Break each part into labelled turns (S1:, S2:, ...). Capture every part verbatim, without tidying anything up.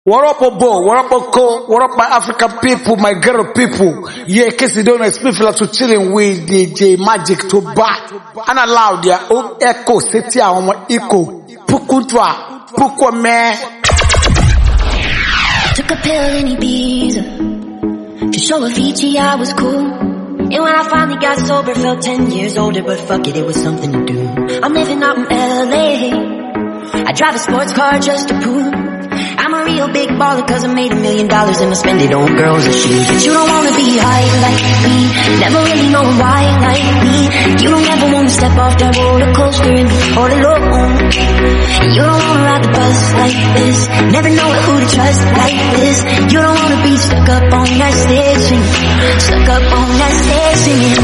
S1: What up, Obo? What up, Oko? What up, my African people, my ghetto people? Yeah, in case you don't know, it's me feel to chilling with D J Magic to back. And allow their own echo, city on my echo. Pukutwa, Pukwa man.
S2: Took a pill in Ibiza to show Avicii I was cool. And when I finally got sober, felt ten years older, but fuck it, it was something to do. I'm living out in L A. I drive a sports car just to prove I'm a real big baller, cause I made a million dollars and I spend it on girls and shoes. But you don't wanna be high like me, never really know why like me. You don't ever wanna step off that roller coaster and be all alone. You don't wanna ride the bus like this, never know who to trust like this. You don't wanna be stuck up on that stage singing, stuck up on that stage singing.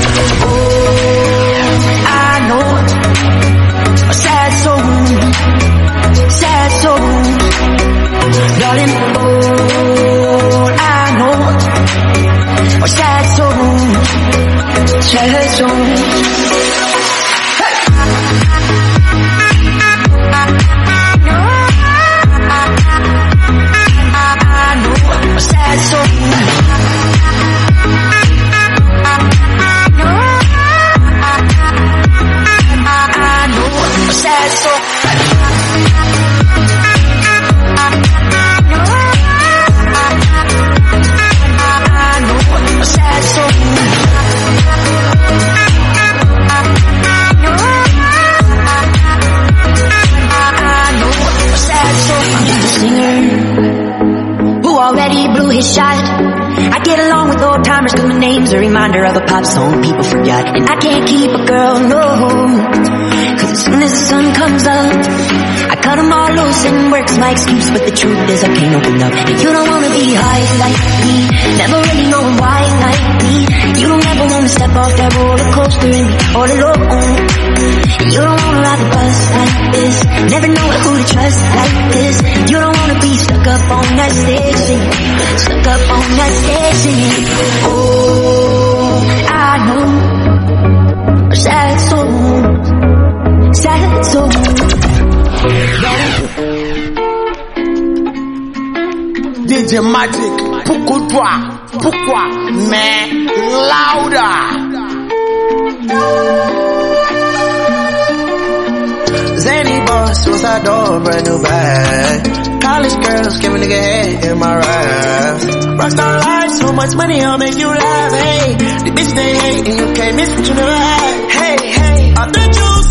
S2: Oh, I know a sad soul, sad soul. Darling, all I know are sad songs, sad songs. A reminder of a pop song people forgot. And I can't keep a girl, no, cause as soon as the sun comes up I cut them all loose and work's my excuse. But the truth is I can't open up. And you don't wanna be high like me, never really know why like me. You don't ever wanna step off that roller coaster and be all alone. And you don't wanna ride the bus like this, never know who to trust like this. You don't wanna be stuck up on that stage singing, stuck up on that stage singing. Oh, I know a sad soul, sad soul.
S1: D J Magic, Pukutwa, Pukwa man, louder.
S3: Zany boss, suicide door, brand new bag. College girls, give a nigga head in my raps. Rockstar life, so much money, I'll make you laugh. Hey, the bitch they hate, and you can't miss what you never had. Hey, hey, off the juice.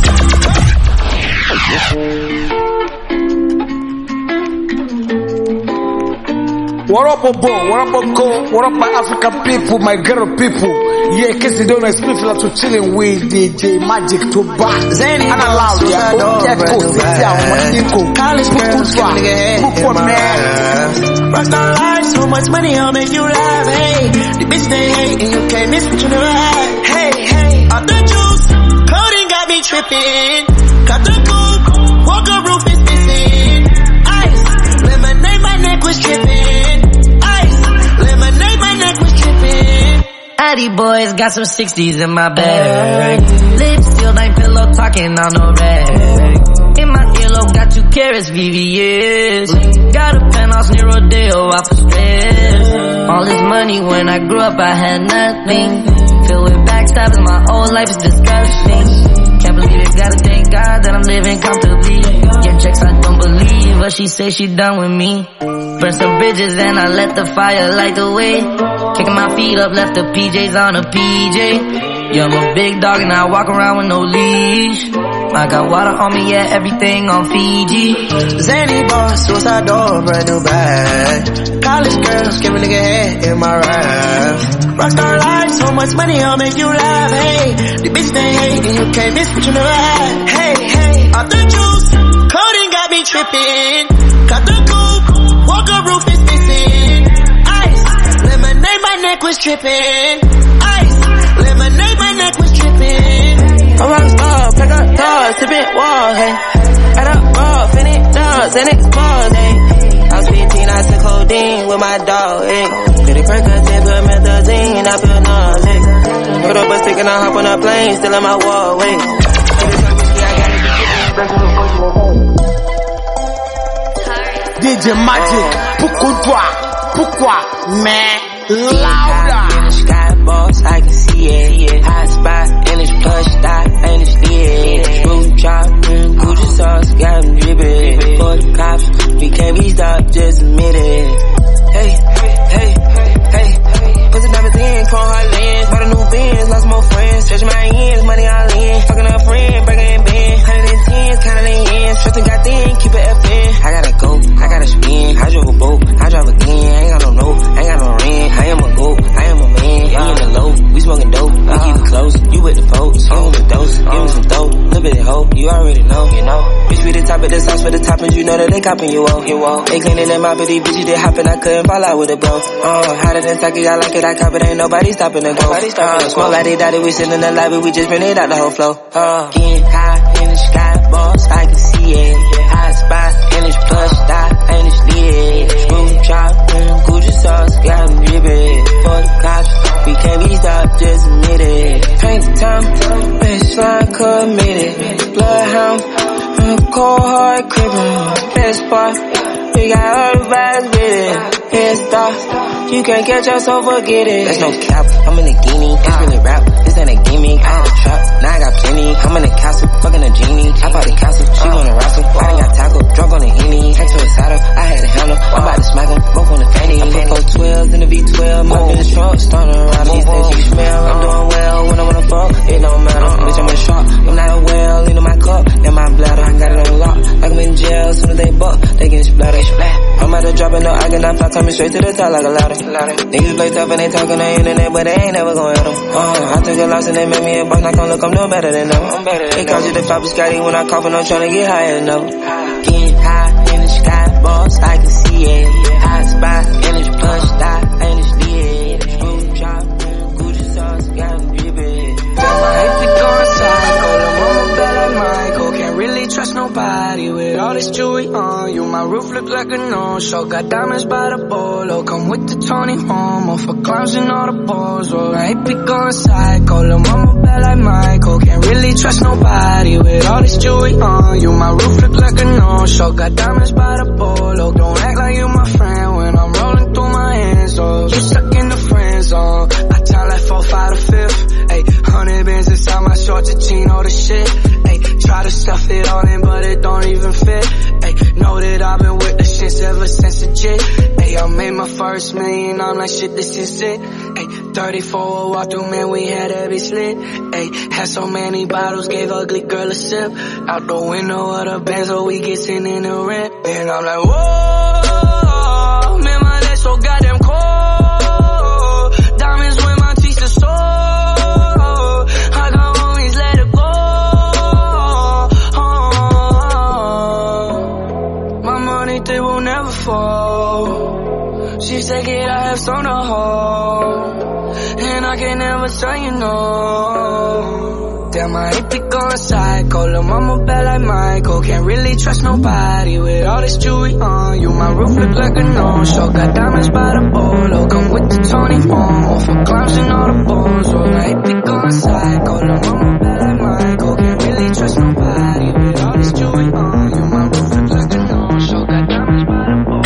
S1: What up, Obo? What up, Oko? What up, my African people, my ghetto people? Yeah, in case you don't know, it's me feel to chilling with D J Magic to back.
S3: Zany
S1: and allow their own echo, city on my echo.
S3: College girls, give a nigga head in my raps. Rockstar life, so much money, I'll make you laugh. Hey, the bitch they hate, and you can't miss what you never had. Hey, hey, off the juice, codeine got me tripping. Cut the coupe, walker roof is missing. Ice, lemonade, my neck was tripping. Ice, lemonade, my neck was tripping.
S4: Addy boys got some sixties in my bag. Lips sealed, ain't pillow talking on no rag. In my earlobe got two carrots, V V S. Got a penthouse near Rodeo, off of stress. All this money when I grew up I had nothing. Filled with backstabbing, my whole life is disgusting. Can't believe it, gotta thank God that I'm living comfortably. Get checks, I don't believe what she say, she done with me. Burn some bridges and I let the fire light the way. Kicking my feet up, left the P Js on a P J. Yeah, I'm a big dog and I walk around with no leash. I got water on me, yeah, everything on Fiji.
S3: Zany boss, suicide door, brand new bag. College girls, give a nigga head in my raps. Rockstar life, so much money, I'll make you laugh. Hey, the bitch they hate, and you can't miss what you never had. Hey, hey, off the juice, codeine got me tripping. Cut the coupe, walker roof is missing. Ice, lemonade, my neck was tripping. Ice, lemonade, my neck was tripping.
S5: I'm rock star, pick up dogs, tipping walls, hey. Add up raw, finish dogs, and expose, hey. I was fifteen, I took codeine with my dog, hey. Pretty Percocet, put methazine, I feel nauseous. Put up a stick and I hop on a plane, still in my wall, wait.
S1: D J Magic, Pukudwa, Pukwa, man, louder.
S5: In the sky, boss, I can see it. Hot spot, and it's plush, dot, and it's lit. Screw chop, mm, Gucci sauce, got him drippin'. For the cops, we can't be stopped, just admit it. Hey, hey, hey, put the diamonds in, chrome hot lens. Bought a new Benz, lost more friends. Stretching my ends, money all in. Fucking a friend, breaking in bend. Hundred and tens, counting the ends. Stressing got thin, keep it F in. I gotta go, I gotta spin. I drove a boat, I drive again. I ain't got no note, I ain't got no rent. I am a goat, I am a man. You in the low, we smoking dope. We keep it close, you with the folks. Give me some dose, give me some dope. Little bit of hope, you already know, you know. Bitch, we the top of the sauce for the toppings, you know that they copping you out, you out. They cleaning them out, but these bitches they hopping, I couldn't fall out with it, bro. Uh, hotter than Saki, I like it, I cop it, ain't nobody stopping the go. Uh, smoke like they daddy, we sitting in the lobby, we just printed out the whole flow. Uh, getting high in the sky, boss, I can see it. Hot spot, and it's plush, dot, and it's lit. Screw chop, mm, Gucci sauce, got him drippin'. For the cops, we can't be stopped, just admit it. Paint the time, baseline committed. Bloodhound, mm, cold hard crippin'. Best spot, we got all the vibes with it. Head start, you can't catch us, so forget it. There's no cap, I'm in a guinea. It's really rap, this ain't a gimmick. I had a trap, now I got plenty. I'm in a castle, fucking a genie. I bought a castle, she wanna wrestle. I done got tackle, drunk on the Henny. Head to a saddle, I had a handle. I'm about to smack him, both on the fanny. I put four twelves in the V twelve, my in the trunk, starting around. She said she smell, I'm doing well when I wanna fuck. It don't matter, bitch, I'm a shark. I'm not a well, into my cup, in my bladder. I got it on lock, like I'm in jail. Soon as they buck, they get splattered. I'm about to drop it, no, I can not fly, coming straight to the top like a ladder. Niggas play tough and they talk on the internet, but they ain't never gon' hit them. Uh, I took a loss and they made me a boss, now come look, I'm doing better than them. I'm better than them. They call you the Papa Scotty when I cough and I'm tryna get higher than them. Getting high in the sky, boss, I can see it. Hot spot, and it's plush, dot, and it's lit. Screw chop, Gucci sauce, got him drippin'.
S6: Damn, I hate to go inside, go to mama bad like Michael. Can't really trust nobody with all this jewelry on you. My roof look like a no-show, got diamonds by the bolo. Come with the Tony Homo for clowns and all the balls. Well, I hate to go inside, go to mama bad like Michael. Can't really trust nobody with all this jewelry on you. My roof look like a no-show, got diamonds by the bolo. Don't act like you my friend when I'm rolling through my hands. Oh, you stuck in the friend zone. I tell like four, five, to fifth. Ayy, hundred bands inside my shorts, a jean, all the shit. Ayy, try to stuff it all in, but it don't even fit. Ayy, know that I've been with the shits ever since the jit. Ayy, I made my first million, I'm like shit, this is it. Ayy, thirty-four walk through, man, we had every slit. Ayy, had so many bottles, gave ugly girl a sip. Out the window of the Benz, so we get sitting in the rent. And I'm like, whoa, man, my legs so goddamn cold. Diamonds when my teeth are sore. I can always let it go. Oh, my money, they will never fall. She said, it, I have some to hold. And I can never tell you no. Damn, I hate to go inside, call her mama bad like Michael. Can't really trust nobody with all this jewelry on you. My roof look like a no-show, got diamonds by the bolo. Come with the Tony Homo for clowns and all the balls. Oh, I hate to go inside, call her mama bad like Michael. Can't really trust nobody with all this jewelry on you. My roof look like a no-show, got diamonds by the bolo.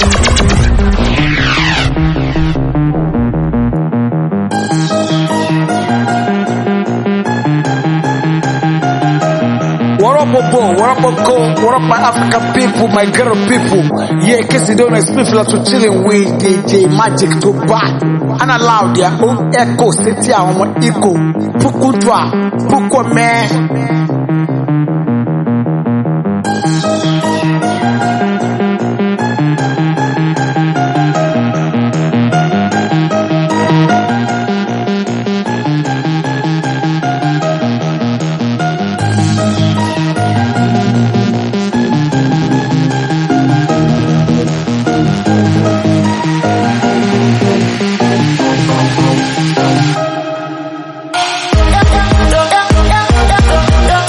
S1: What up, Bobo? What up, Boko? What up, my African people, my ghetto people? Yeah, in case you don't know, it's me feel to chilling with D J Magic to back. And allow their own echo, city, our echo. Pukudwa, Pukwa man.
S2: Don't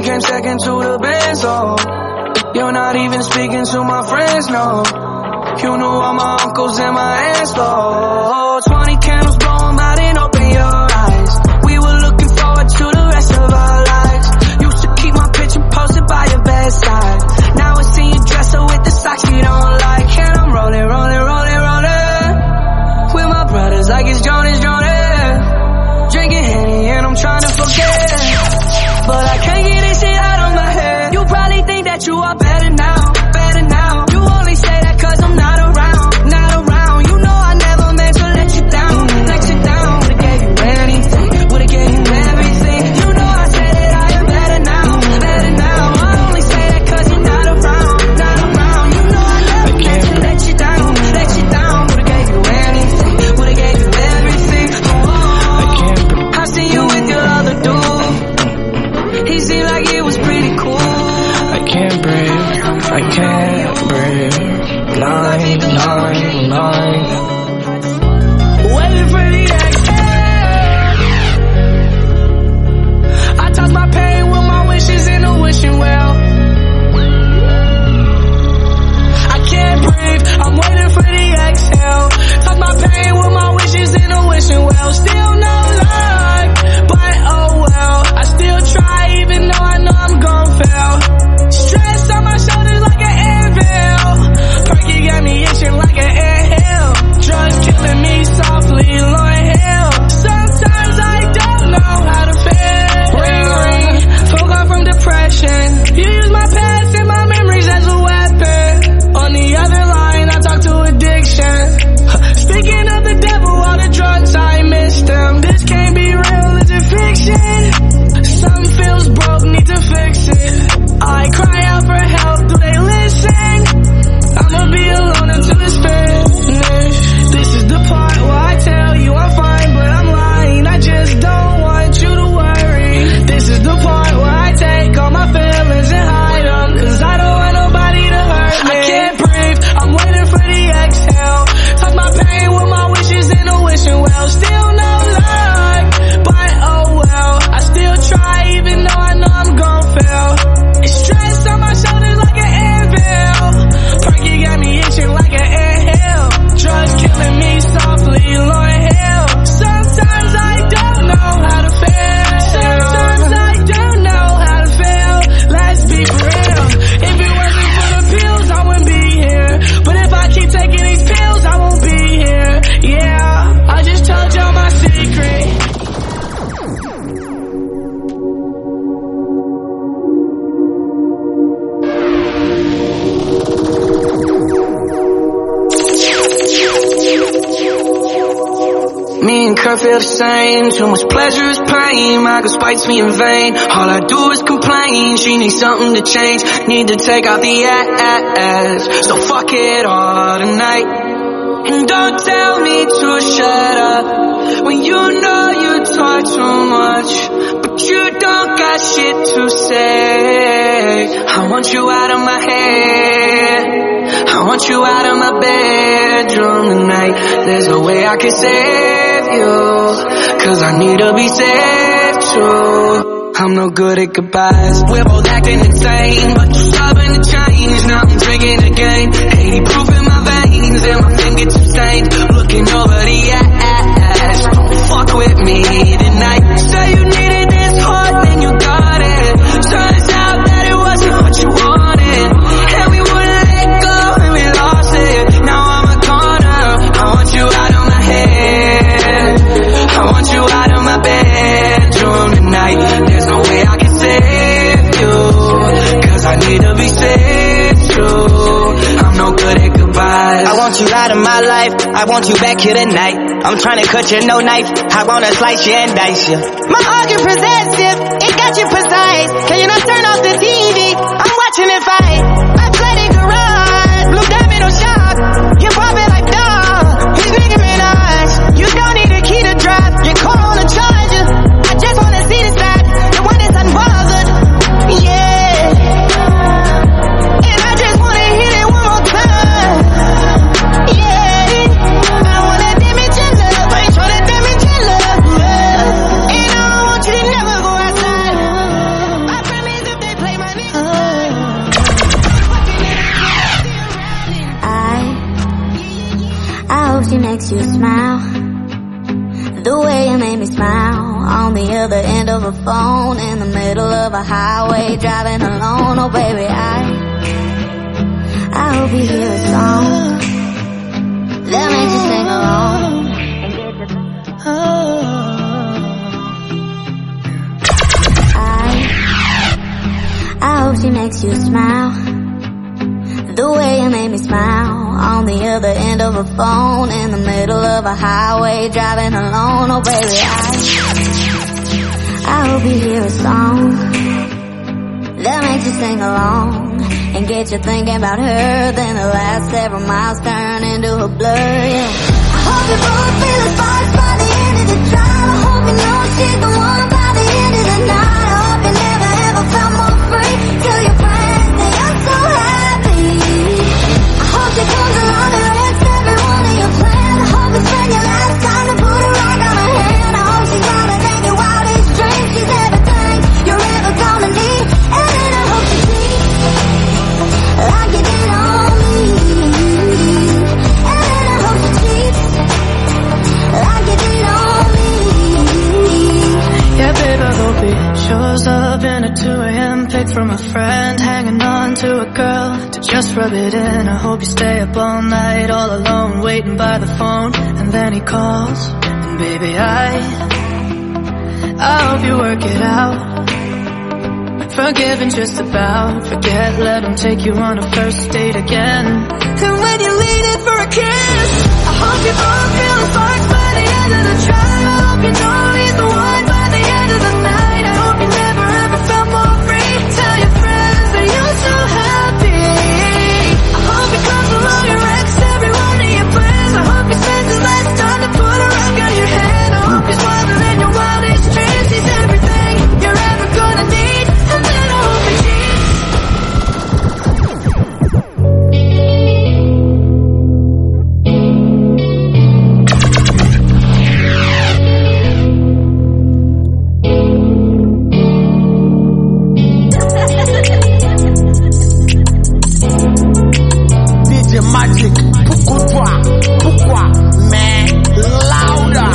S6: came second to the Benz, oh. You're not even speaking to my friends, no. You knew all my uncles and my aunts, oh. Twenty candles blowing out and open your eyes. We were looking forward to the rest of our lives. Used to keep my picture posted by your bedside. Now I see you dressed up with the socks you don't like. And I'm rolling, rolling, rolling, rolling with my brothers like it's Jonas, Jonas. Drinking Henny and I'm trying to forget, but I can't get this shit out of my head. You probably think that you are better now, better now. You only say that cause I'm not around, not around. You know I never meant to let you down, let you down. Would've gave you anything, would've gave you everything. You know I said that I am better now, better now. I only say that cause you're not around, not around. You know I never meant to let you down, let you down. Would've gave you anything, would've gave you everything. Oh, I see you with your other dude. He seemed like it was pretty cool.
S7: I can't breathe, I can't breathe. Nine, nine, nine.
S6: Waiting for the exhale. I toss my pain with my wishes in a wishing well. I can't breathe, I'm waiting for the exhale. Toss my pain with my wishes in a wishing well. Still no luck, but oh well. I still try even though I know I'm gon' fail. Stress on my shoulders like an anvil. Perky got me itching like an anthill. Drugs killing me softly, Lord hell. Sometimes I don't know how to feel. Ring, ring, folk off from depression. You use my past and my memories as a weapon. On the other line, I talk to addiction. Speaking of the devil, all the drugs, I missed them. This can't be real, is it fiction? Something feels broke, need to fix it. I cry out for help, do they listen? I'ma be alone until it's finished. This is the part where I tell you I'm fine, but I'm lying. I just don't want you to worry. This is the part where I take all my feelings and hide them, cause I don't want nobody to hurt me. I can't breathe, I'm waiting for the exhale. Talk my pain with my wishes in a wishing well. Still no luck, but oh well. I still try even though I know I'm gon' fail. It's stress on my shoulders like an anvil. Perky got me itching like an anthill. Drugs killing me softly, Lord hell. Sometimes I don't know how to feel. Sometimes I don't know how to feel. Let's be real. If it wasn't for the pills, I wouldn't be here. But if I keep taking these pills, I won't be here. Yeah, I just told y'all my secret. Me and Kurt feel the same. Too much pleasure is pain. My girl spites me in vain. All I do is complain. She needs something to change. Need to take out the ass. So fuck it all tonight. And don't tell me to shut up when you know you talk too much, but you don't got shit to say. I want you out of my head. I want you out of my bedroom tonight. There's no way I can save you, cause I need to be saved too. I'm no good at goodbyes. We're both acting insane, but you're stubborn to change. Now I'm drinking again. eighty proof in my veins and my fingertips stained. Looking over the ass. Don't fuck with me tonight. Say you needed this hard, then you got it. Turns out that it wasn't what you wanted, and we wouldn't let go and we lost it. Now I'm a corner. I want you out of my head. I want you out of my bedroom tonight. There's no way I can save you, cause I need to be saved too. I'm no good at goodbyes.
S3: I want you out of my life. I want you back here tonight. I'm trying to cut you, no knife. I wanna slice you and dice you. My heart get possessive, it got you precise. Can you not turn off the T V? I'm watching it fight. I play the garage, blue diamond on shop. You pop it like dog. He's Nicki Minaj. You don't need a key to drive. Your car on the charger. I just wanna see the side, the one that's unbothered. Yeah. And I just wanna hit it one more time. Yeah. I wanna damage your love. I ain't tryna damage your love. And I want you to know
S8: you smile. The way you made me smile. On the other end of a phone, in the middle of a highway, driving alone. Oh baby, I I hope you hear a song that makes you sing along. I I hope she makes you smile. The way you made me smile. On the other end of a phone, in the middle of a highway, driving alone. Oh baby, I I hope you hear a song that makes you sing along and get you thinking about her. Then the last several miles turn into a blur, yeah. I hope you both feel the sparks by the end of the drive. I hope you know she's the one by the end of the night. I hope you never ever felt more free. Tell your friends that you're so happy. I hope she comes along and wrecks every one of your plans. I hope you spend your last time to put a rock on her hand. I hope she's louder than your wildest dreams. She's everything you're ever gonna need. And then I hope she sees like you did on me. And then I hope she cheats like you did on me.
S7: Yeah, babe, I hope he shows up in a two a.m. pic from a friend, hanging on to a girl to just rub it in. I hope you stay up all night, all alone, waiting by the phone, and then he calls, and baby, I I hope you work it out. Forgiving just about, forget, let him take you on a first date again. And when you lean in for a kiss, I hope you both feel the sparks by the end of the drive. I hope you know he's the one by the end of the night. I hope you never ever felt more free. Tell your friends that you're so happy. I hope he comes along and wrecks every one of your plans. I hope he spends his last time to put a rock on your hand. I hope he's wilder than your wildest dreams. He's everything you're ever gonna need. And then I hope he cheats.
S1: D J Magic, pourquoi, pourquoi, man, louder.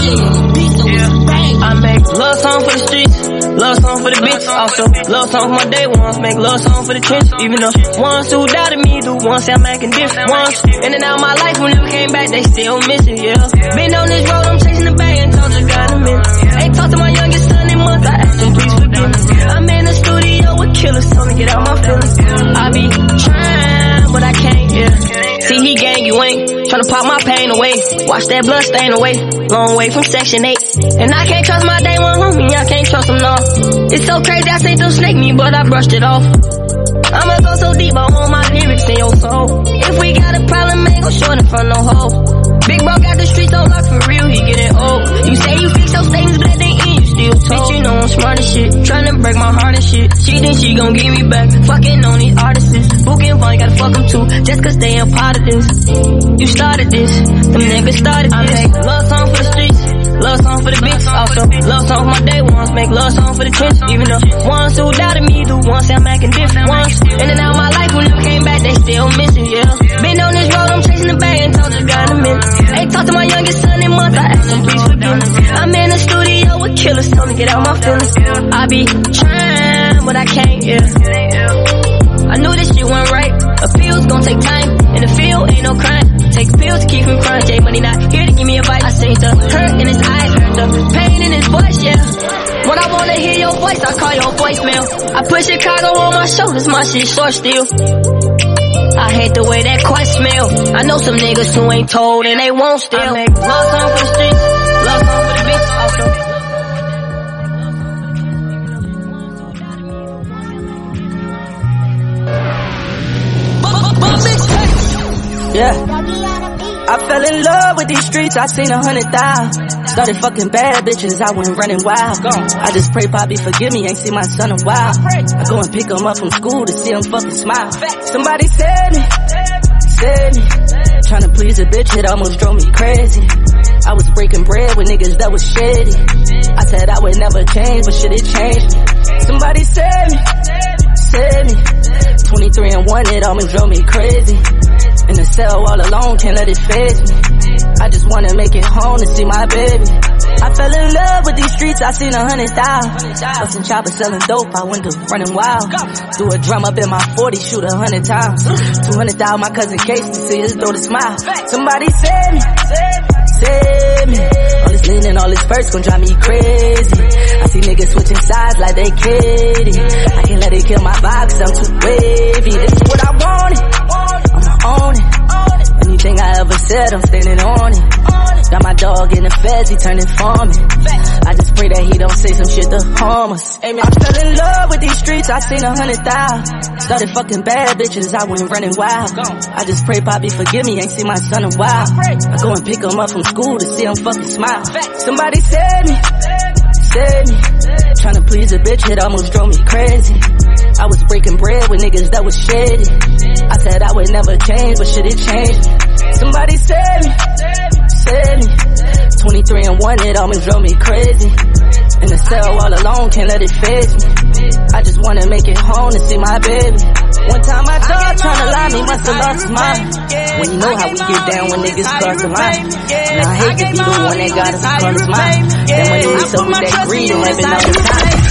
S5: I make love song for the streets, love song for the beats, also love song for my day ones, make love song for the trench. Even the ones who doubted me, the ones say I'm acting different. Ones in and out my life who never came back, they still missing, yeah. Been on this road, I'm chasing the bag and told you got a minute. Ain't talked to my youngest son in months, I asked him please forgive me. I'm in the studio with killers, told me get out my feelings. I be trying, but I can't, yeah. See he gang, you ain't tryna pop my pain away. Watch that blood stain away, long way from section eight. And I can't trust my day one homie, I can't trust him no. It's so crazy, I seen them snake me, but I brushed it off. I'ma go so deep, I want my lyrics in your soul. If we got a problem, ain't go short in front no hoe. Big bro got the streets on lock for real, he getting old. You say you fix your statements, but they end, you still told. Bitch, you know I'm smart as shit, tryna break my heart and shit. She think she gon' give me back, fucking on these artists. Booking fun, gotta fuck them too, just cause they a part of this. You started this, them niggas started this. I make love song for the streets, love song for the beats, also love song for my day ones, make love song for the trench. Even the ones who doubted me, the ones say I'm acting different. Ones in and out my life who never came back, they still missing, yeah. Been on this road, I'm chasing the bag and told you got a minute. Ain't talked to my youngest son in months, I asked him please forgive me. I'm in the studio with killers, told me get out my feelings. I be trying, but I can't, yeah. I knew this shit wasn't right. Appeals gon' take time, in the field ain't no crime. Take pills to keep from crying. J Money not here to give me advice. I say the hurt in his eyes, heard the pain in his voice, yeah. When I wanna hear your voice, I call your voicemail. I put Chicago on my shoulders, my shit short still. I hate the way that quite smell. I know some niggas who ain't told and they won't still. I make love song for the streets, love song for the beats, also. Yeah, I fell in love with these streets, I seen a hundred thousand. Started fucking bad bitches, I went running wild. I just pray Poppy forgive me, ain't seen my son in a while. I go and pick him up from school to see him fucking smile. Somebody said me, said me, tryna please a bitch, it almost drove me crazy. I was breaking bread with niggas that was shady. I said I would never change, but shit it changed me. Somebody said me, said me, twenty-three and one, it almost drove me crazy. In the cell all alone, can't let it phase me.
S4: I just wanna make it home to see my baby. I fell in love with these streets, I seen a hundred thousand. Bustin' choppers selling dope, I went to running wild. Do a drum up in my forty, shoot a hundred times. Two hundred thousand, my cousin Casey, see his daughter smile. Somebody save me, save me. All this leaning, all this first gon' drive me crazy. I see niggas switching sides like they kidding. I can't let it kill my vibe cause I'm too wavy. This is what I wanted, I'ma own it. Anything I ever said, I'm standing on it. Got my dog in the feds, he turning for me. I just pray that he don't say some shit to harm us. I fell in love with these streets, I seen a hundred thousand. Started fucking bad bitches, I went running wild. I just pray Poppy forgive me, ain't seen my son in a while. I go and pick him up from school to see him fucking smile. Somebody save me, save me. Tryna please a bitch, it almost drove me crazy. I was breaking bread with niggas that was shady. I said I would never change, but shit it changed. Somebody save me, save me. twenty-three and one, it almost drove me crazy. In the cell all alone, can't let it phase me. I just wanna make it home to see my baby. One time I thought tryna lie me, must have lost his mind. When you know how we get down when niggas cross the line. Now I hate to be the one that got us across his mind. Then when you mix up with that greed and having all the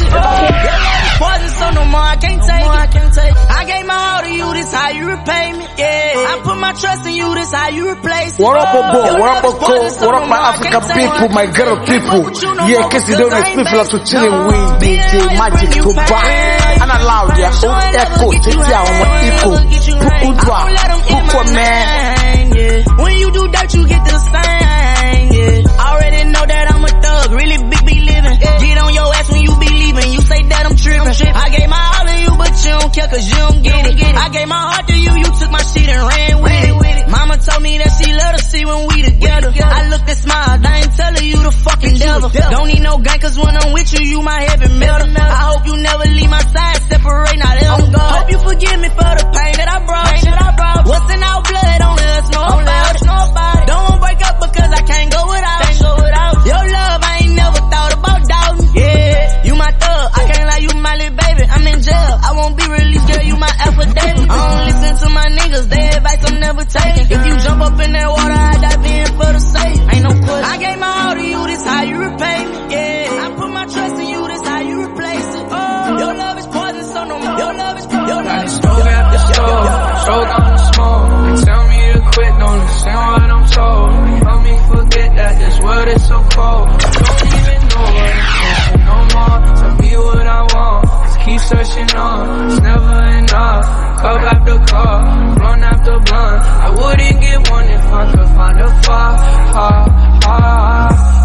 S4: time.
S5: Poison, so no more, I can't take it. I can't take it. I gave my all to you, this how you repay me. Yeah, I put my trust in you, this how you replace it.
S1: What up, Bobo? What up, Boko? What up, my African people, my ghetto people? Yeah, cause you don't expect people to chilling with D J Magic to buy and allow their own echo to tell them what echo. Pukudwa, Puko man.
S5: When you do that, you get the same. Yeah, already know that I'm a thug, really big be living. Get on your ass when you be leaving. You say that I'm tripping. I gave my all to you, but you don't care cause you don't get it. I gave my heart to you, you took my shit and ran with it. Mama told me that she love to see when we together. I looked and smiled, I ain't telling you the fucking devil. Don't need no gang cause when I'm with you, you my heaven melter. I hope you never leave my side, separate, not ever. Hope you forgive me for the pain that I brought. What's in our blood, only us know about it. Don't break up because I can't go without your love, I ain't never thought about doubting. Yeah, you my thug, I can't lie, you my little baby. I'm in jail, I won't be released, girl, you my affidavit. I don't listen to my niggas, their advice I'm never taking. If you jump up in that water, I dive in for the sake. Ain't no question. I gave my all to you, this how you repay me. Yeah, I put my trust in you, this how you replace it. Oh, your love is poison, so no more. Your love is poison. Your love is
S6: smoke after smoke, stroke on the smoke. They tell me to quit, don't listen what I'm told. They help me forget that this world is so cold. Don't even know what it's for no more. Tell me what I want, just keep searching on. It's never enough, cup after cup, blunt after blunt. I wouldn't get one if I could find a far, far, far,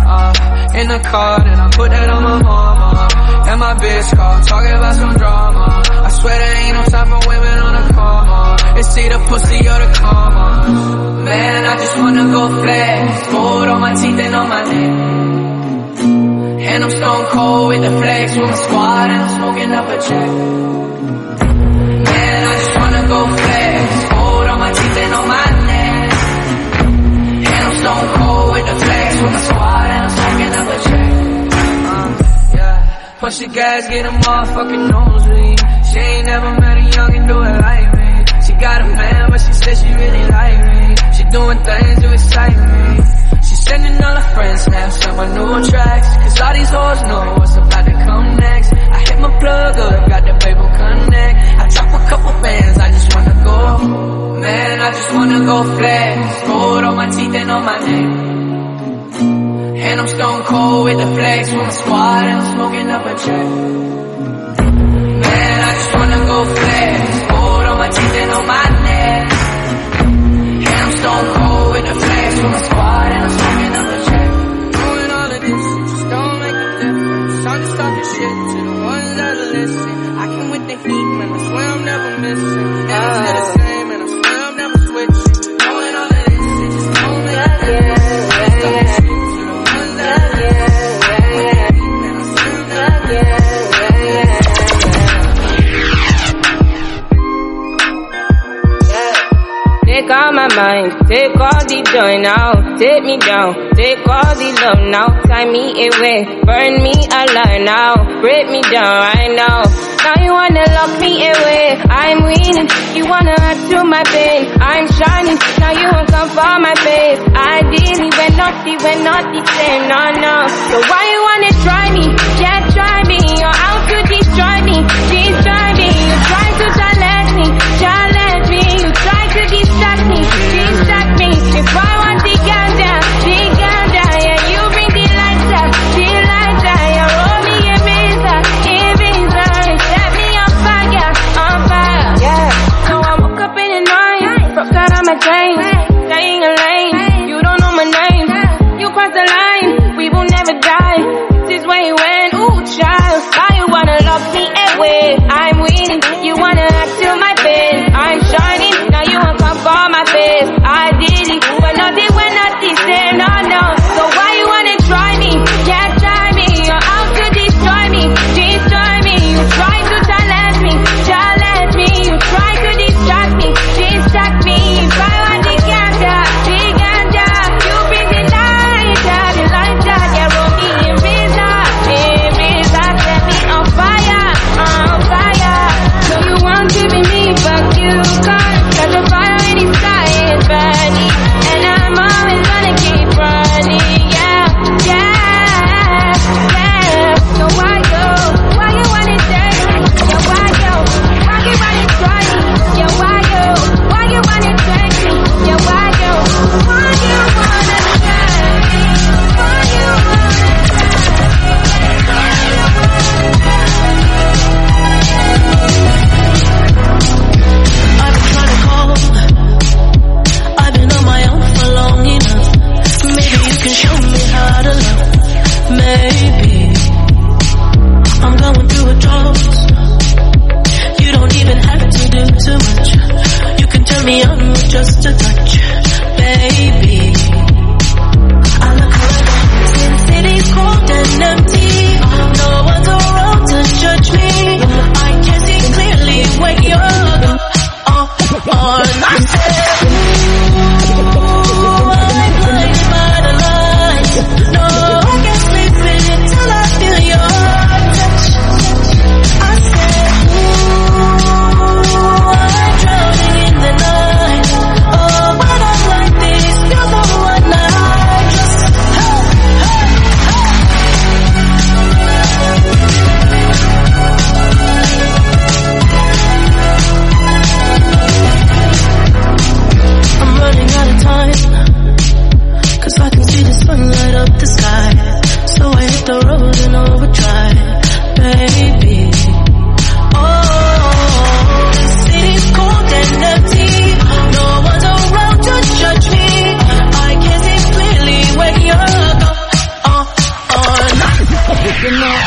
S6: uh, in the car, then I put that on my mama. And my bitch call, talking about some drama. I swear there ain't no time for women on the coma. It's either pussy or the karma. Man, I just wanna go flex, gold on my teeth and on my neck. And I'm stone cold with the flex, with my squad and I'm smoking up a check. Man, I just wanna go flex, gold on my teeth and on my neck. And I'm stone cold with the flex, with my squad and I'm smoking up a check. Push the gas, get a motherfucking nosebleed. She ain't never met a youngin' do it like me. She got a man, but she said she really like me. She doing things to excite me. She sending all her friends snaps on my new tracks. Cause all these hoes know what's about to come next. I hit my plug up, got the paper connect. I drop a couple bands, I just wanna go. Man, I just wanna go flex. Gold on my teeth and on my neck. And I'm stone cold with the flex, with my squad and I'm smoking up a check. Man, I just wanna go flex, gold on my teeth and on my neck. And I'm stone cold with the flex, with my squad and I'm smoking up a check. Doing all of this, just don't make a difference. I'm just talking shit to the ones that listen. I can with the heat, man, I swear I'm never missing. Never stay the same, and I swear I'm never switching. Doing all of this, just don't make a difference.
S9: take all my mind, take all the joy now, take me down, take all the love now, tie me away, burn me alive now, break me down right now. Now you wanna lock me away, I'm winning, you wanna add to my pain, I'm shining, now you won't come for my face. Ideally we're not the, we're not the same, no, no. So why you wanna try me, yeah try me, you're out to destroy me, destroy me, you try to challenge me, challenge me, you try to distract me, distract me. If I want the ganja, the ganja, yeah, you bring the lights up, the lights up, yeah, roll me a visa, a visa, and set me on fire, on fire, yeah. So I woke up in the night, broke out of my chain, staying alive, you don't know my name, you crossed the line, we will never die, this is where you went, ooh child, why you wanna lock me away, I'm winning, you wanna add to my pain, I'm shining, now you won't come for my face, I did it, but nothing, we're not the same, no, no, so why you wanna try me, yeah try me, you're out to destroy me, destroy me, you try to challenge me, challenge me, you try to distract me, distract me, if I want the ganja, the ganja, you bring the light, the light, yeah, roll me in visa, in visa, set me on fire, on fire, so you want to be me, but you can't, cause the fire in the sky is burning, and I'm always gonna keep running, yeah, yeah, yeah, so why you, why you wanna take me, yeah, why you, why you wanna try me, yeah, why you, why you wanna take me, yeah, why you, why you wanna try me, why you
S10: I've been trying to call, I've been on my own for long enough. Maybe you can show me how to love. Maybe I'm going through a drought. You don't even have to do too much. You can turn me on with just a touch, baby. I look around, see the city's cold and empty. No one's around to judge me. I can see clearly when you're on. I said, ooh, I'm blinded by the lights. No, I can't sleep until I feel your touch. I said, ooh, I'm drowning in the night. Oh, when I'm like this, you're the one I trust. Hey, I'm running out of time, cause I can see the sun light up the sky. So I hit the road and overdrive, baby. Oh, the city's cold and empty. No one's around to judge me. I can see clearly when you're gone.
S9: You know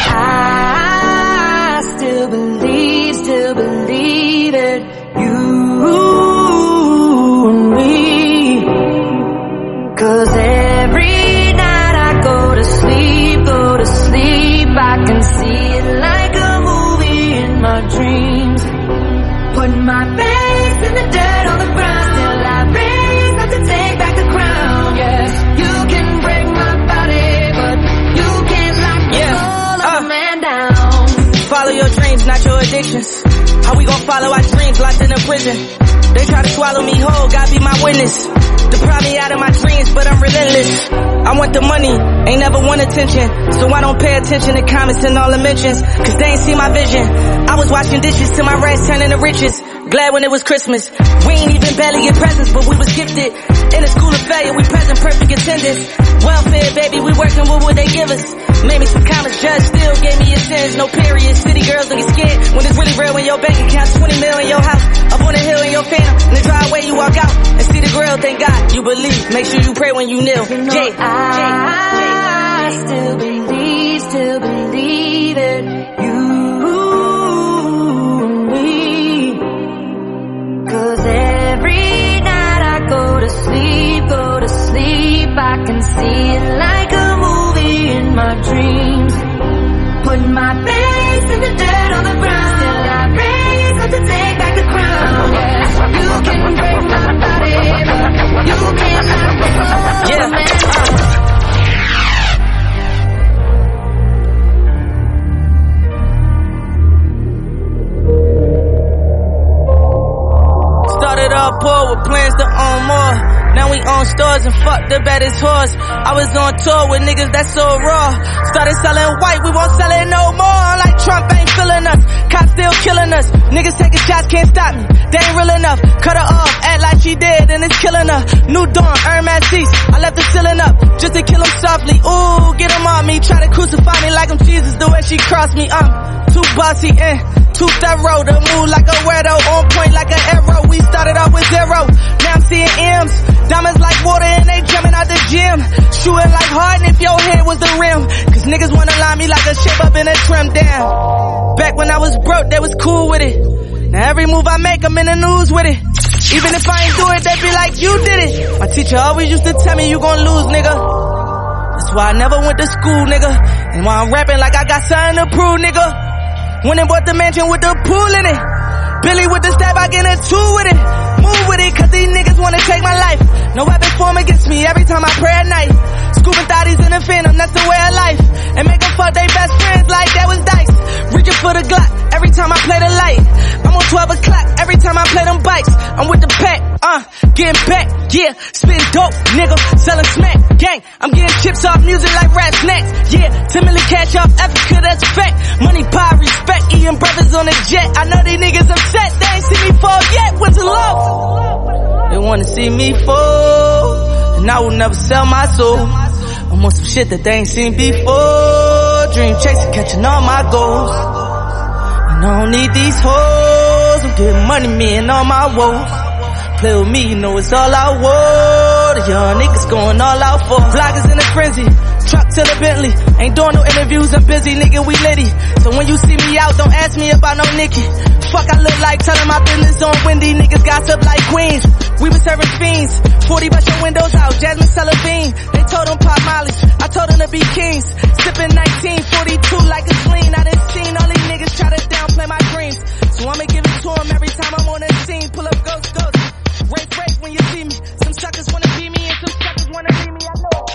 S9: I still believe, still believe it. You and me. Cause every night I go to sleep, go to sleep, I can see it like a movie in my dreams. Put my face in the dirt on the ground, still I raise up to take back the crown. Yes, you can break my body, but you can't lock the soul of a man down.
S5: Follow your dreams, not your addictions. How we gon' follow our dreams locked in a prison? They try to swallow me whole, God be my witness. Deprive me out of my dreams, but I'm relentless. I want the money, ain't never want attention. So I don't pay attention to comments and all the mentions, cause they ain't see my vision. I was washing dishes till my rags turned into riches. Glad when it was Christmas. We ain't even barely get presents, but we was gifted. In a school of failure, we present perfect attendance. Welfare, baby, we working, what would they give us? Made me some comments, judge still gave me a sentence, no period. City girls looking scared when it's really real when your bank account's twenty mil in your house. Up on the hill in your fam, in the driveway you walk out and see the grill, thank God you believe. Make sure you pray when you kneel.
S9: You know,
S5: yeah.
S9: I, I still believe, still believe it. You and me. Cause every night I go to sleep, go to sleep, I can see it like a movie in my dreams. Put my face in the dirt on the ground, still I raise up to take back the crown. Yes, you can break my body,
S5: up poor with plans to own more. Now we own stores and fuck the baddest horse. I was on tour with niggas that's so raw. Started selling white, we won't sell it no more. Like Trump ain't feeling us, cops still killing us. Niggas taking shots, can't stop me, they ain't real enough. Cut her off, act like she dead and it's killing her. New Dawn, Hermes seats, I left the ceiling up just to kill him softly. Ooh, get him on me, try to crucify me like I'm Jesus. The way she crossed me, I'm too bossy and too thorough to move like a weirdo, on point like an arrow. We started off with zero, now I'm seeing M's. Diamonds like water and they jumping out the gym. Shooting like Harden if your head was the rim. Cause niggas wanna line me like a shape up in a trim down. Back when I was broke, they was cool with it. Now every move I make, I'm in the news with it. Even if I ain't do it, they be like, you did it. My teacher always used to tell me, you gon' lose, nigga. That's why I never went to school, nigga. And why I'm rapping like I got something to prove, nigga. Went and bought the mansion with the pool in it. Billy with the stab, I get a two with it. Move with it, cause these niggas wanna take my life. No weapon form against me every time I pray at night. Scooping thotties in the phantom, that's the way of life. And make them fuck they best friends like that was dice. Reaching for the Glock every time I play the light. I'm on twelve o'clock every time I play them bikes. I'm with the pack, uh, getting back, yeah. Spin dope, nigga, selling smack, gang. I'm getting chips off music like rap snacks, yeah. ten million cash off Africa, that's fact. Money, power, respect, eating brothers on a jet. I know these niggas upset, they ain't see me fall yet. What's the love? They wanna see me fall, and I will never sell my soul. I'm on some shit that they ain't seen before. Dream chasing, catching all my goals. And I don't need these hoes, I'm getting money, me and all my woes. Play with me, you know it's all I want. The young niggas going all out for. Vloggers in a frenzy, truck to the Bentley. Ain't doing no interviews, I'm busy, nigga, we litty. So when you see me out, don't ask me about no Nicki. Fuck I look like, tell 'em my business on Wendy. Niggas gossip like queens, we been serving fiends. Forty bust your windows out, Jasmine Sullivan. They told them pop mollies, I told them to be kings. Sipping nineteen forty-two like a lean. I done seen all these niggas try to downplay my dreams. So I'ma give it to them every time I'm on the scene. Pull up ghost, ghost. Break, break when you see me. Some suckers wanna be me and some suckers wanna be me. I know it.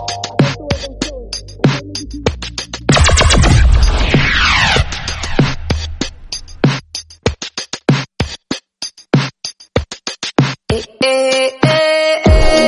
S9: Eh, eh, eh, eh.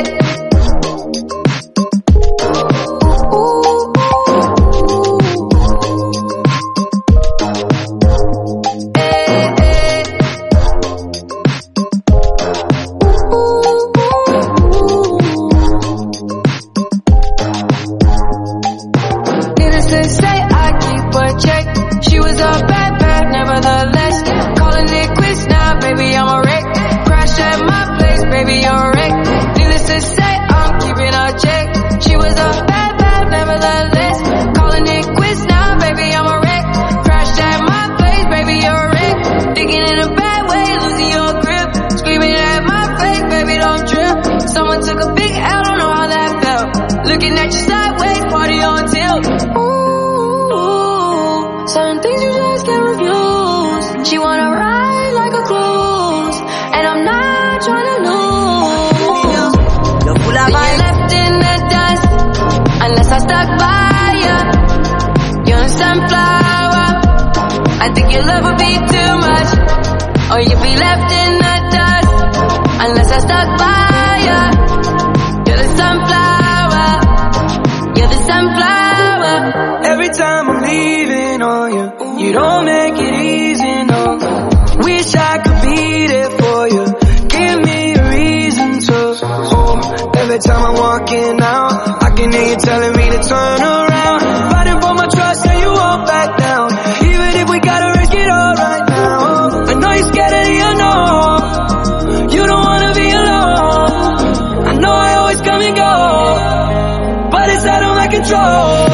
S11: I think your love would be too much, or you'd be left in the dust, unless I stuck by ya. You're the sunflower, you're the sunflower.
S6: Every time I'm leaving on you, you don't make it easy, no. Wish I could be there for you, give me a reason to. Oh, every time I'm walking out, I can hear you telling me to turn around. Fighting for my trust and you won't back down. Even if we gotta risk it all right now. I know you're scared of the unknown, you don't wanna be alone. I know I always come and go, but it's out of my control.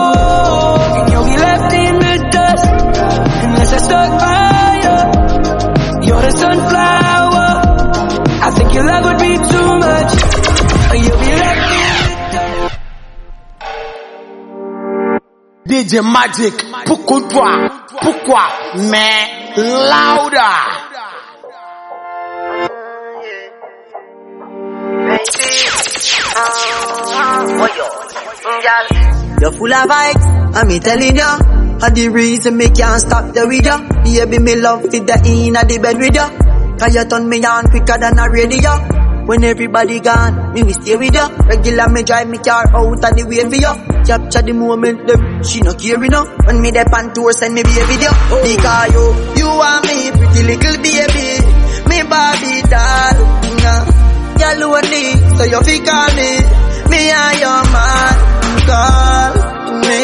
S6: And you'll be left in the dust, unless I stuck by you. You're the sunflower, I think your love would be too much, or you'll be left in the dust.
S1: D J Magic, pourquoi, pourquoi, mais louder.
S3: You're full of vibes, I'm telling ya. And the reason me can't stop the with ya. Baby, me love fit the in at the bed with ya. Cause you turn me on quicker than a radio. When everybody gone, me we stay with you. Regular me drive me car out of the way for you. Capture the moment, them she no care enough. When me dey pan tour, send me be a video. Oh. Because you, you are me, pretty little baby, me Barbie doll. Nah, you're lonely, so you feel call me. Me and your man, call me,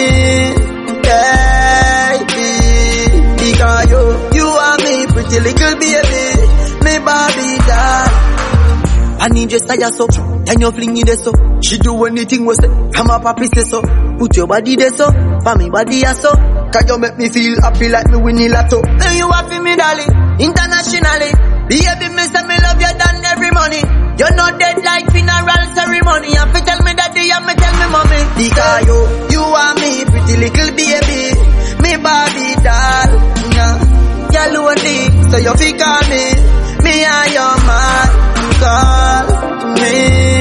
S3: baby. Because you, you are me, pretty little baby, me Barbie doll. I need your style so, then you fling it so. She do anything we say, come up happy say so. Put your body there so, for me body there so. Can you make me feel happy like me winning lotto? Then you happy me darling, internationally. Baby me say me love you than every money. You're not dead like funeral ceremony. You have to tell me daddy and me tell me mommy. Because you, you are me, pretty little baby, me Barbie doll. Nah, you're lonely, so you feel call me. Me and your man, call me,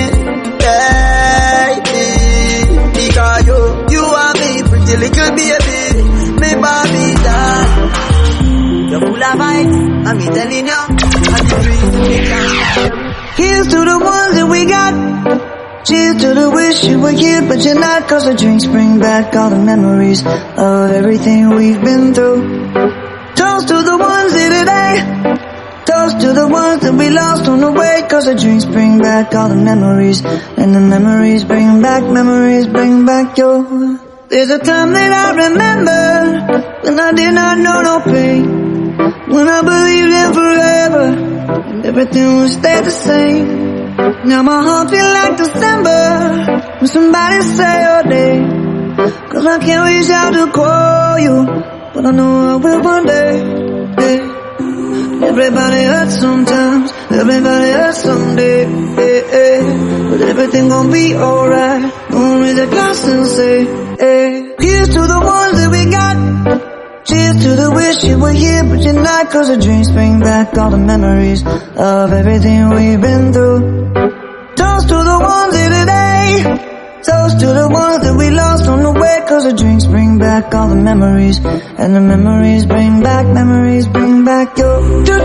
S3: baby. Because you, you are me, pretty little baby, me Barbie doll. You're full of vibes, I'm telling you, I'm the dreams we can.
S12: Here's to the ones that we got. Cheers to the wish you were here, but you're not. Cause the drinks bring back all the memories of everything we've been through. Toast to the ones here today. Toast to the ones that we lost on the way. Cause the drinks bring back all the memories. And the memories bring back, memories bring back your. There's a time that I remember when I did not know no pain, when I believed in forever and everything would stay the same. Now my heart feel like December when somebody say your name. Cause I can't reach out to call you, but I know I will one day. Hey. Everybody hurts sometimes, everybody hurts someday, hey, hey. But everything gon' be alright. Don't raise a glass and say, hey. Here's to the ones that we got. Cheers to the wish you were here, but you're not. Cause the dreams bring back all the memories of everything we've been through. Toast to the ones here today. Toast to the ones that we lost on the way. Cause the drinks bring back all the memories. And the memories bring back, memories bring back your.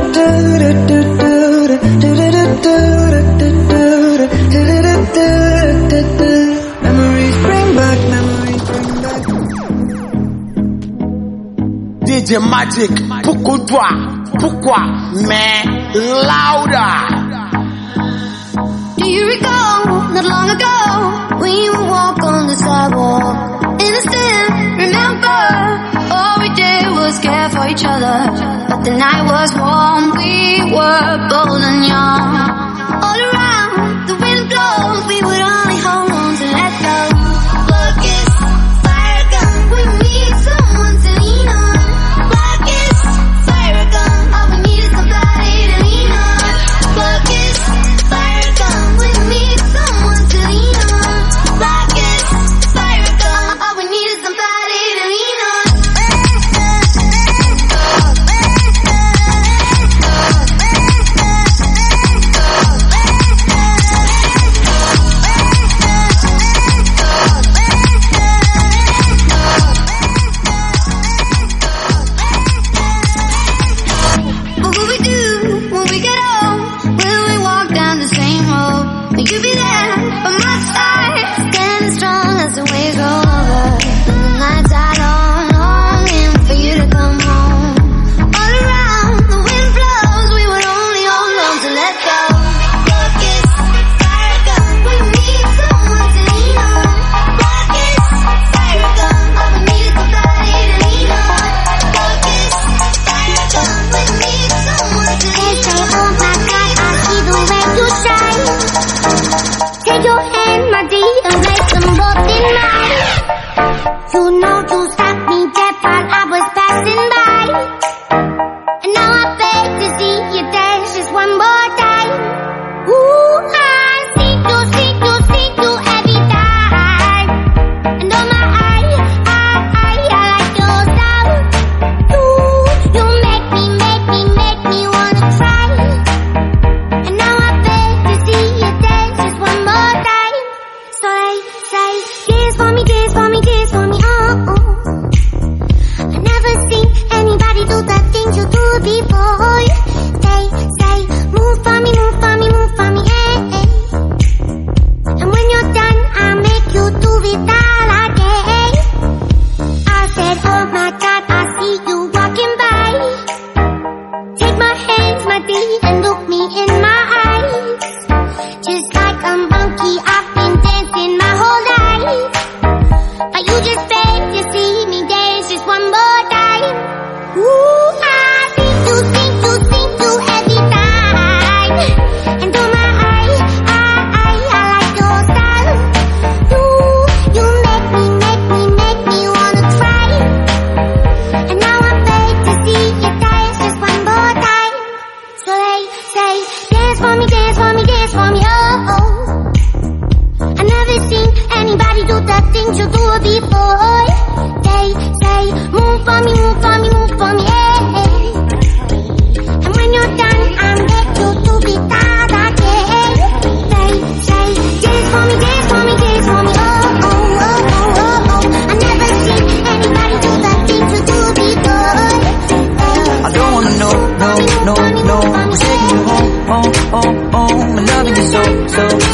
S12: Memories bring back, memories bring back.
S1: D J Magic, pourquoi toi, pourquoi, mais louder.
S8: Do you recall, not long ago, we would walk on the sidewalk, innocent, remember, all we did was care for each other, but the night was warm, we were bold and young, all around, the wind blows, we would only hold on to let go, look is fire gun, we need someone to lean on, look is fire gun, all we need is somebody to lean on, look is fire gun, we need someone to lean on, look is fire gun, all we need is somebody to lean on.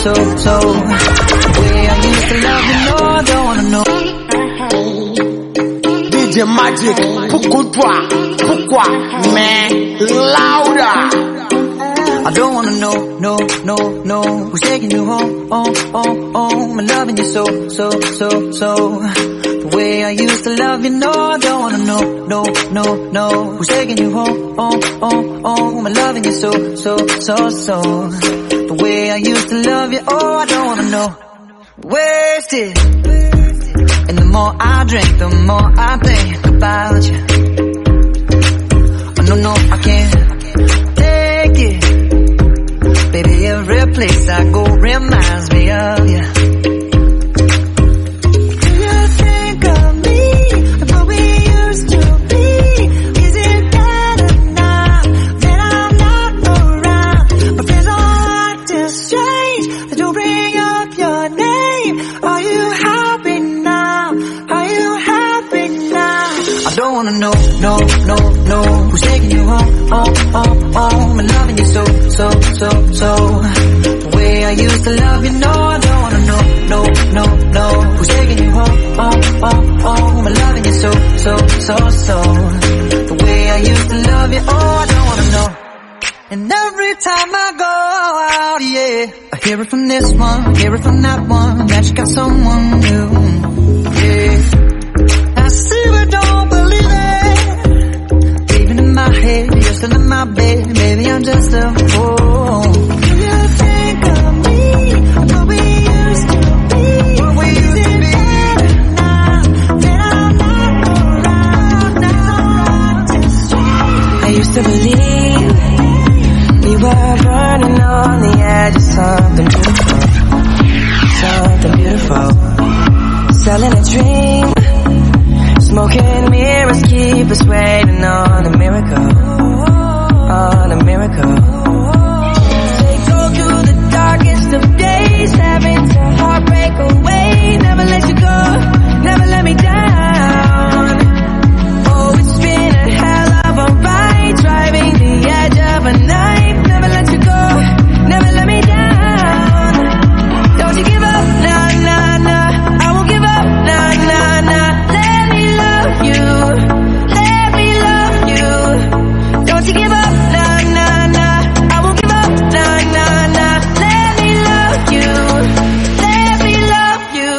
S12: so, so. The way I used to love you, no, I don't wanna know.
S1: D J Magic, pourquoi, pourquoi, mais louder.
S12: I don't wanna know, no, no, no. Who's taking you home, home, home, home? I'm loving you so, so, so, so. The way I used to love you, no, I don't wanna know, no, no, no. Who's taking you home, home, home, home? I'm loving you so, so, so, so. The way I used to love you, oh, I don't wanna know. Wasted. And the more I drink, the more I think about you. Oh, no, no, I can't take it. Baby, every place I go reminds me of you. Do you think of me, of what we used to be? Is it better now that I'm not around? My friends all acting strange, they don't bring up your name. Are you happy now? Are you happy now? I don't wanna know, no, no, no. Who's taking you home, home, home, home? And loving you so, so, so, so. The way I used to love you, no, I don't wanna know, no, no, no. Who's taking you home, home, home, home? I'm loving you so, so, so, so. The way I used to love you, oh, I don't wanna know. And every time I go out, yeah, I hear it from this one, hear it from that one, that you got someone new, yeah. I see but don't believe it. Even in my head, you're still in my bed, maybe I'm just a fool. Do you think of me, of what we used to be? What we used to be. Now that I'm not around, now I used to believe we were burning on the edge of something beautiful, something beautiful. Selling a dream, smoking mirrors keep us waiting on a miracle, on a miracle. They go through the darkest of days, having to heartbreak away. Never let you go, never let me down. Oh, it's been a hell of a ride, driving the edge of a knife. Never let you go, never let me down. Don't you give up, nah, nah, nah. I won't give up, nah, nah, nah. Let me love you, let me love you. Don't you give up, nah, nah, nah. I won't give up, nah, nah, nah. Let me love you, let me love you.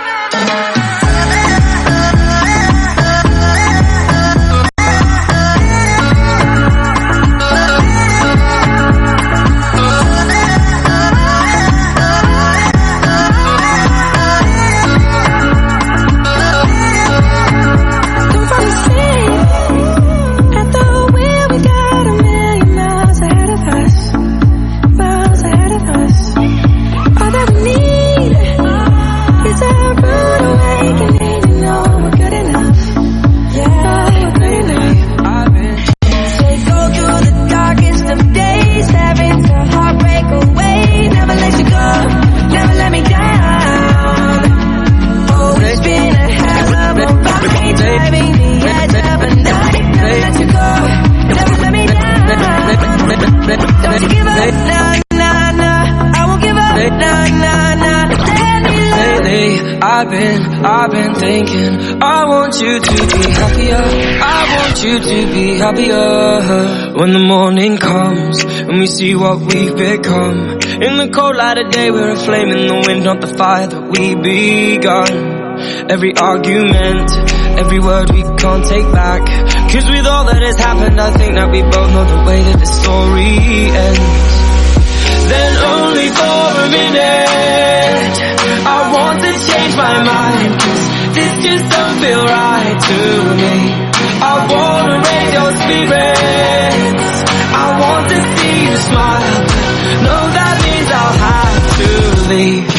S12: Don't fall asleep at the wheel. We got a million miles ahead of us, miles ahead of us. All that we need is a rude awakening. You know we're good enough. Yeah, we're good enough. They go through the darkest of days, having to heartbreak away. Never let you go, never let me down. Oh, it's been a hell of a ride, driving the edge of a knife. Never let you go, never let me down. Don't you give up, nah, nah, nah. I won't give up, nah, nah, nah. Let me love you.
S6: Lately, I've been, I've been thinking, I want you to be happier, I want you to be happier. When the morning comes, and we see what we've become. In the cold light of day, we're a flame in the wind, not the fire that we begun. Every argument, every word we can't take back. Cause with all that has happened, I think that we both know the way that the story ends. Then only for a minute, I want to change my mind, cause this just don't feel right to me. I wanna raise your spirits, I want to see you smile, but no, that means I'll have to leave.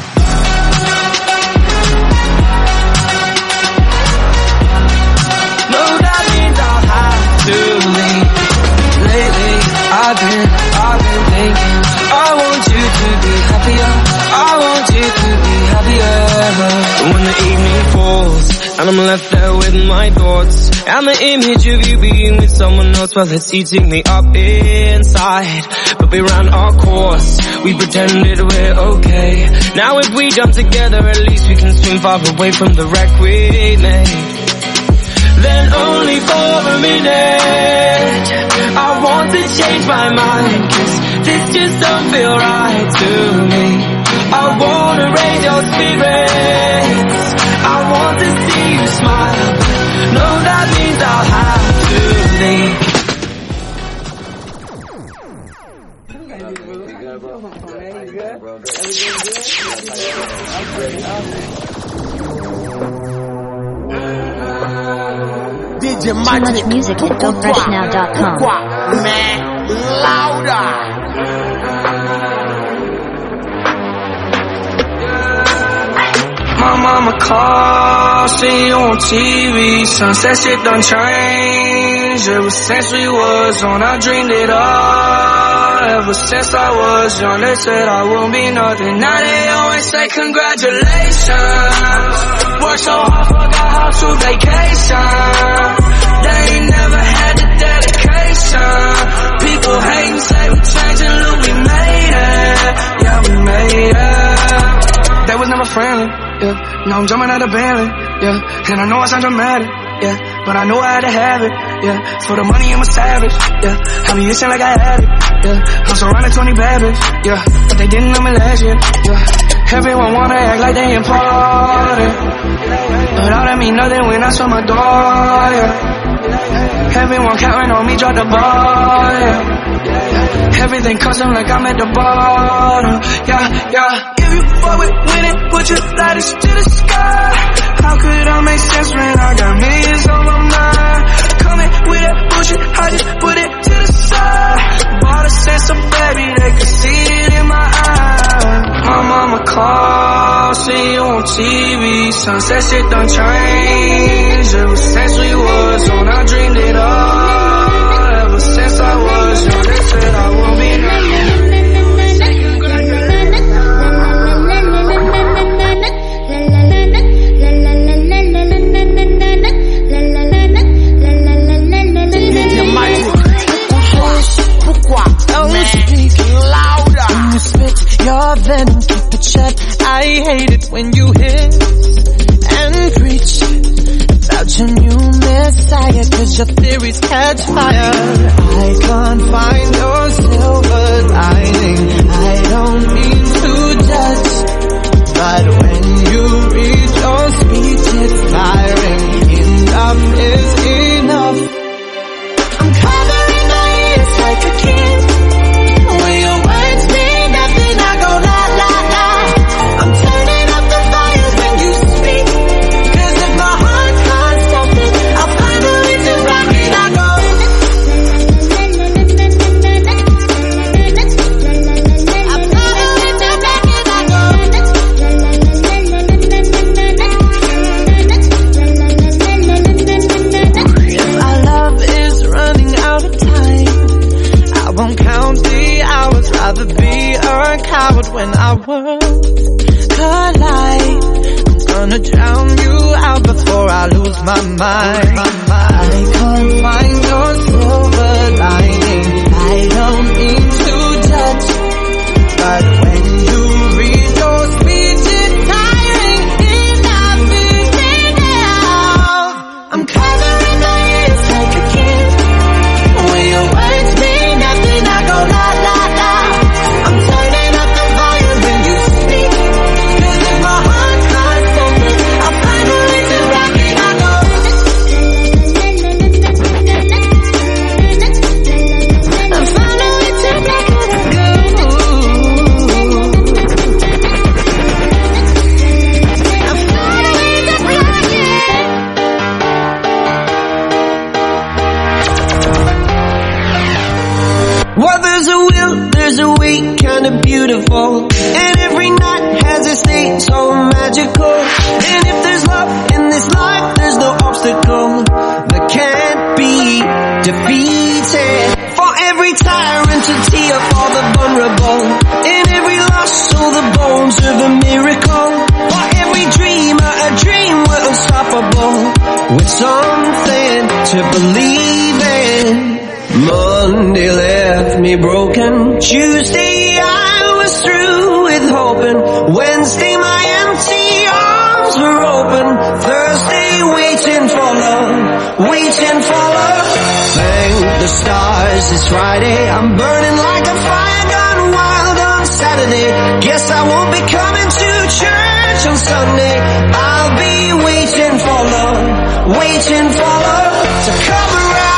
S6: No, that means I'll have to leave. Lately, I've been, I've been thinking, I want you to be happier, I want you to be happier. When the evening falls and I'm
S13: left there with my thoughts. And the image of you being with someone else, well, it's eating me up inside. But we ran our course, we pretended we're okay. Now if we jump together, at least we can swim far away from the wreck we made. Then only for a minute, I want to change my mind, 'cause this just don't feel right to me. I wanna raise your spirits, I want to see you smile. No, that means I'll have to leave.
S1: D J Magic.
S14: Too much music at go fresh now dot com.
S1: Man, louder.
S6: My mama called, see you on T V. Sunset shit done changed. Ever since we was on, I dreamed it all. Ever since I was young, they said I won't be nothing. Now they always say congratulations. Worked so hard, forgot how to vacation. They ain't never had the dedication. People hating, say we changing, look, we made it. Yeah, we made it. They was never friendly, yeah. Now I'm jumping out of Bentley, yeah. And I know I sound dramatic, yeah. But I know I had to have it, yeah. For the money I'm a savage, yeah. I be itching like I had it, yeah. I'm surrounded twenty bad bitches, yeah. But they didn't know me last year, yeah. Everyone wanna act like they important, but all that mean nothing when I saw my door, yeah. Everyone counting on me, drop the ball, yeah. Everything custom like I'm at the bottom, yeah, yeah. If you fuck with winning, put your lighters to the sky. How could I make sense when I got millions on my mind? Coming with that bullshit, I just put it to the side. Bought a sense of baby, they could see it in my eyes. My mama called, see you on T V. Sunset shit done changed. Ever since we was on, I dreamed it all. Ever since I was young, they said I won't be nothing.
S15: Your venom, keep it shut. I hate it when you hiss and preach about your new messiah, 'cause your theories catch fire. I can't find your silver lining. I don't mean to judge, but when you read your speech, it's firing. Enough is enough. I'm covering my ears like a kid. When your words mean nothing, I go la la la. I'm turning up the fire when you speak, 'cause if my heart can't stop it, I'll find a way to rock it. I go I'll find a way to rock it. I go If our love is running out of time, I won't count the hours, rather be a coward when our worlds collide. I'm gonna drown you out before I lose my mind. I can't find your silver lining. I don't mean to judge, but when you read your speech, it's tiring. Enough is enough. I'm covering my ears like a kid. When your words mean nothing, I go la la la. I'm turning up the fire when you speak, 'cause if my heart can't stop it, I'll find a way to rock it. I go I'll find a way to rock it. I go I'll find a way to rock it. Well, there's a will, there's a way, kinda beautiful, and every night has a state so magical. And if there's love in this life, there's no obstacle that can't be defeated. For every tyrant a tear for the vulnerable, in every loss all the bones of a miracle. For every dreamer a dream with
S3: unstoppable, with something to believe in. Monday left me broken. Tuesday I was through with hoping. Wednesday my empty arms were open. Thursday waiting for love, waiting for love. Thank the stars it's Friday. I'm burning like a fire gone wild on Saturday. Guess I won't be coming to church on Sunday. I'll be waiting for love, waiting for love to come around.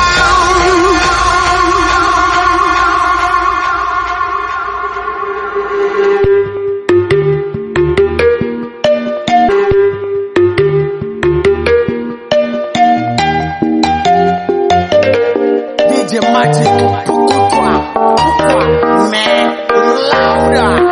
S1: D J Magic, Pukutwa, Pukwa, man, louder.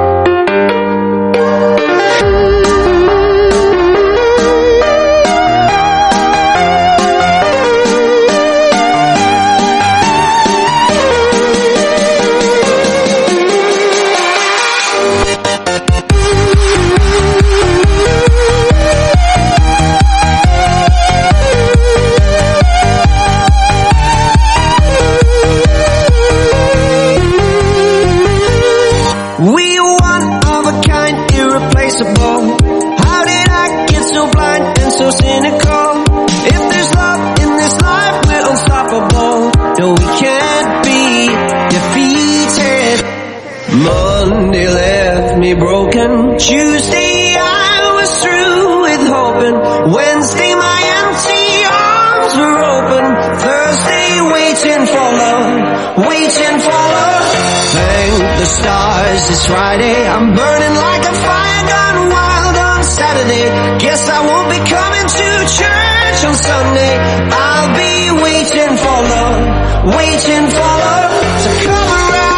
S3: How did I get so blind and so cynical? If there's love in this life, we're unstoppable. No, we can't be defeated. Monday left me broken. Tuesday I was through with hoping. Wednesday my empty arms were open. Thursday waiting for love, waiting for love. Thank the stars it's Friday. I'm burning like a fire gone wild on Saturday. Guess I won't be coming to church on Sunday. I'll be waiting for love, waiting for love to come around.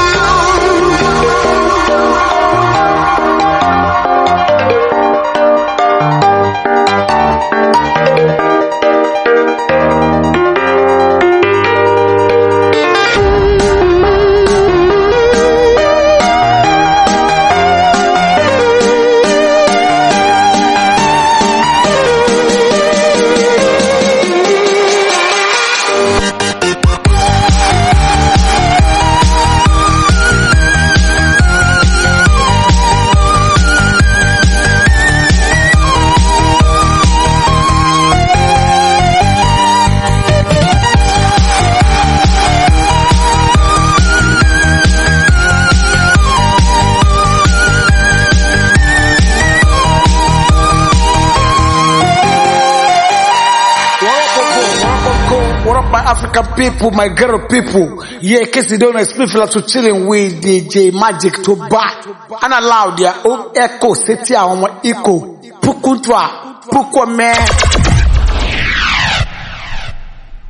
S1: What up, my African people, my girl people? Yeah, in case you don't know, it's me feel like to chilling with D J Magic to buy. And allow their own echo, city, our echo, Pukutwa, Pukwa man.